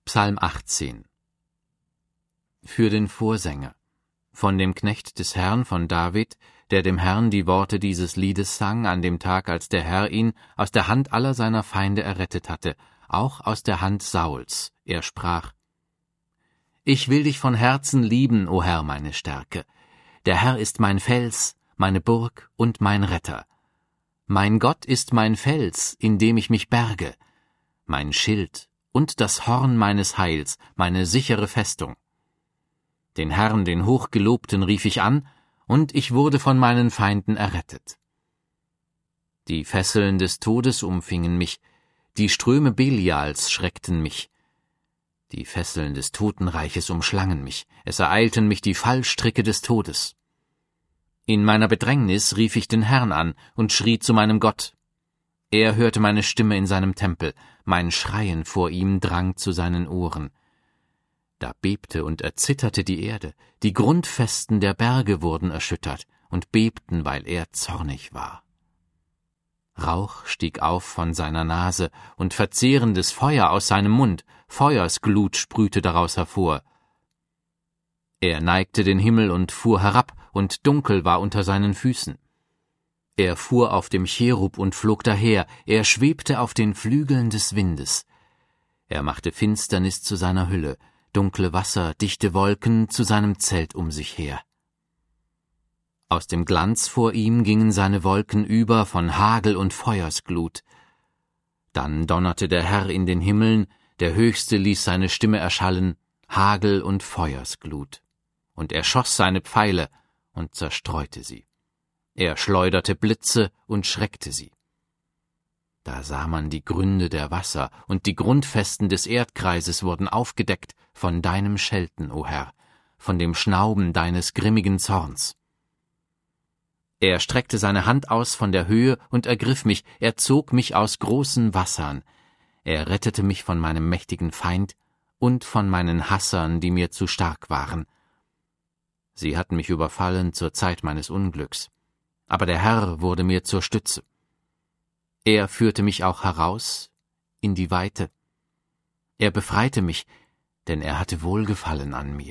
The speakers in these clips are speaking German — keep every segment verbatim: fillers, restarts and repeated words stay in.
Psalm achtzehn. Für den Vorsänger. Von dem Knecht des Herrn, von David, der dem Herrn die Worte dieses Liedes sang, an dem Tag, als der Herr ihn aus der Hand aller seiner Feinde errettet hatte, auch aus der Hand Sauls. Er sprach: Ich will dich von Herzen lieben, o Herr, meine Stärke. Der Herr ist mein Fels, meine Burg und mein Retter. Mein Gott ist mein Fels, in dem ich mich berge, mein Schild und das Horn meines Heils, meine sichere Festung. Den Herrn, den Hochgelobten, rief ich an, und ich wurde von meinen Feinden errettet. Die Fesseln des Todes umfingen mich, die Ströme Belials schreckten mich. Die Fesseln des Totenreiches umschlangen mich, es ereilten mich die Fallstricke des Todes. In meiner Bedrängnis rief ich den Herrn an und schrie zu meinem Gott. Er hörte meine Stimme in seinem Tempel, mein Schreien vor ihm drang zu seinen Ohren. Da bebte und erzitterte die Erde, die Grundfesten der Berge wurden erschüttert und bebten, weil er zornig war. Rauch stieg auf von seiner Nase und verzehrendes Feuer aus seinem Mund, Feuersglut sprühte daraus hervor. Er neigte den Himmel und fuhr herab, und dunkel war unter seinen Füßen. Er fuhr auf dem Cherub und flog daher, er schwebte auf den Flügeln des Windes. Er machte Finsternis zu seiner Hülle, dunkle Wasser, dichte Wolken zu seinem Zelt um sich her. Aus dem Glanz vor ihm gingen seine Wolken über von Hagel und Feuersglut. Dann donnerte der Herr in den Himmeln, der Höchste ließ seine Stimme erschallen, Hagel und Feuersglut. Und er schoss seine Pfeile und zerstreute sie. Er schleuderte Blitze und schreckte sie. Da sah man die Gründe der Wasser, und die Grundfesten des Erdkreises wurden aufgedeckt von deinem Schelten, o Herr, von dem Schnauben deines grimmigen Zorns. Er streckte seine Hand aus von der Höhe und ergriff mich, er zog mich aus großen Wassern. Er rettete mich von meinem mächtigen Feind und von meinen Hassern, die mir zu stark waren. Sie hatten mich überfallen zur Zeit meines Unglücks, aber der Herr wurde mir zur Stütze. Er führte mich auch heraus in die Weite. Er befreite mich, denn er hatte Wohlgefallen an mir.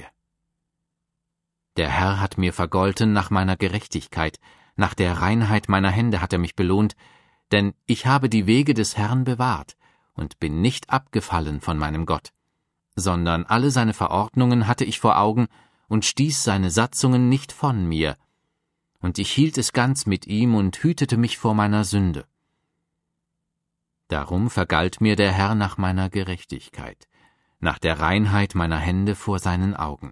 Der Herr hat mir vergolten nach meiner Gerechtigkeit, nach der Reinheit meiner Hände hat er mich belohnt, denn ich habe die Wege des Herrn bewahrt und bin nicht abgefallen von meinem Gott, sondern alle seine Verordnungen hatte ich vor Augen und stieß seine Satzungen nicht von mir, und ich hielt es ganz mit ihm und hütete mich vor meiner Sünde. Darum vergalt mir der Herr nach meiner Gerechtigkeit, nach der Reinheit meiner Hände vor seinen Augen.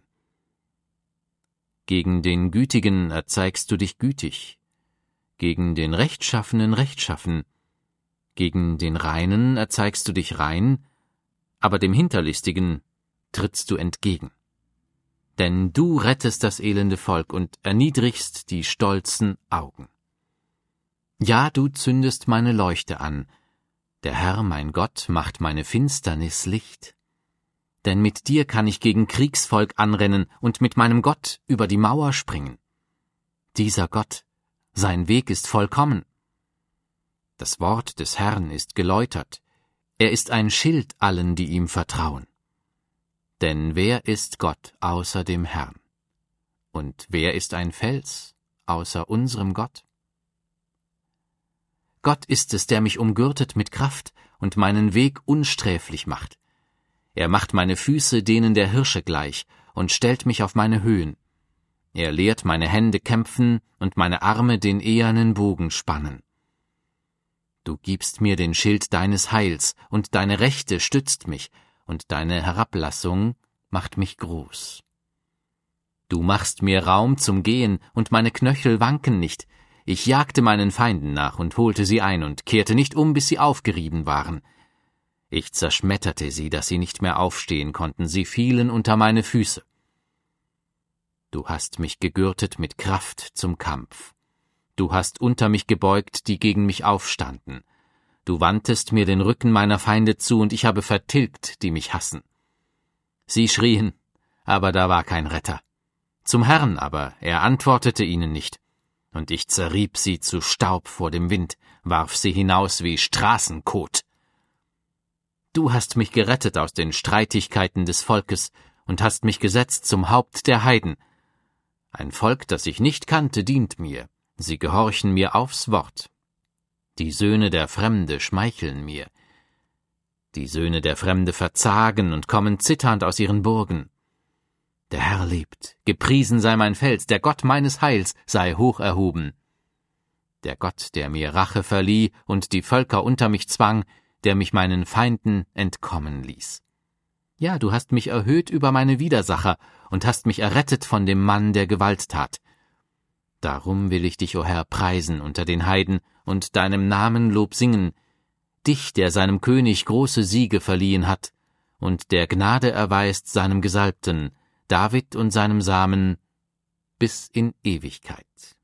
Gegen den Gütigen erzeigst du dich gütig, gegen den Rechtschaffenen rechtschaffen, gegen den Reinen erzeigst du dich rein, aber dem Hinterlistigen trittst du entgegen. Denn du rettest das elende Volk und erniedrigst die stolzen Augen. Ja, du zündest meine Leuchte an, der Herr, mein Gott, macht meine Finsternis Licht. Denn mit dir kann ich gegen Kriegsvolk anrennen und mit meinem Gott über die Mauer springen. Dieser Gott, sein Weg ist vollkommen. Das Wort des Herrn ist geläutert, er ist ein Schild allen, die ihm vertrauen. Denn wer ist Gott außer dem Herrn? Und wer ist ein Fels außer unserem Gott? Gott ist es, der mich umgürtet mit Kraft und meinen Weg unsträflich macht. Er macht meine Füße denen der Hirsche gleich und stellt mich auf meine Höhen. Er lehrt meine Hände kämpfen und meine Arme den ehernen Bogen spannen. Du gibst mir den Schild deines Heils, und deine Rechte stützt mich, und deine Herablassung macht mich groß. Du machst mir Raum zum Gehen, und meine Knöchel wanken nicht. Ich jagte meinen Feinden nach und holte sie ein und kehrte nicht um, bis sie aufgerieben waren. Ich zerschmetterte sie, dass sie nicht mehr aufstehen konnten, sie fielen unter meine Füße. Du hast mich gegürtet mit Kraft zum Kampf. Du hast unter mich gebeugt, die gegen mich aufstanden. Du wandtest mir den Rücken meiner Feinde zu, und ich habe vertilgt, die mich hassen. Sie schrien, aber da war kein Retter. Zum Herrn aber, er antwortete ihnen nicht. Und ich zerrieb sie zu Staub vor dem Wind, warf sie hinaus wie Straßenkot. Du hast mich gerettet aus den Streitigkeiten des Volkes und hast mich gesetzt zum Haupt der Heiden. Ein Volk, das ich nicht kannte, dient mir, sie gehorchen mir aufs Wort. Die Söhne der Fremde schmeicheln mir. Die Söhne der Fremde verzagen und kommen zitternd aus ihren Burgen. Der Herr lebt, gepriesen sei mein Fels, der Gott meines Heils sei hoch erhoben. Der Gott, der mir Rache verlieh und die Völker unter mich zwang, der mich meinen Feinden entkommen ließ. Ja, du hast mich erhöht über meine Widersacher und hast mich errettet von dem Mann, der Gewalt tat. Darum will ich dich, o Herr, preisen unter den Heiden und deinem Namen Lob singen, dich, der seinem König große Siege verliehen hat und der Gnade erweist seinem Gesalbten, David und seinem Samen, bis in Ewigkeit.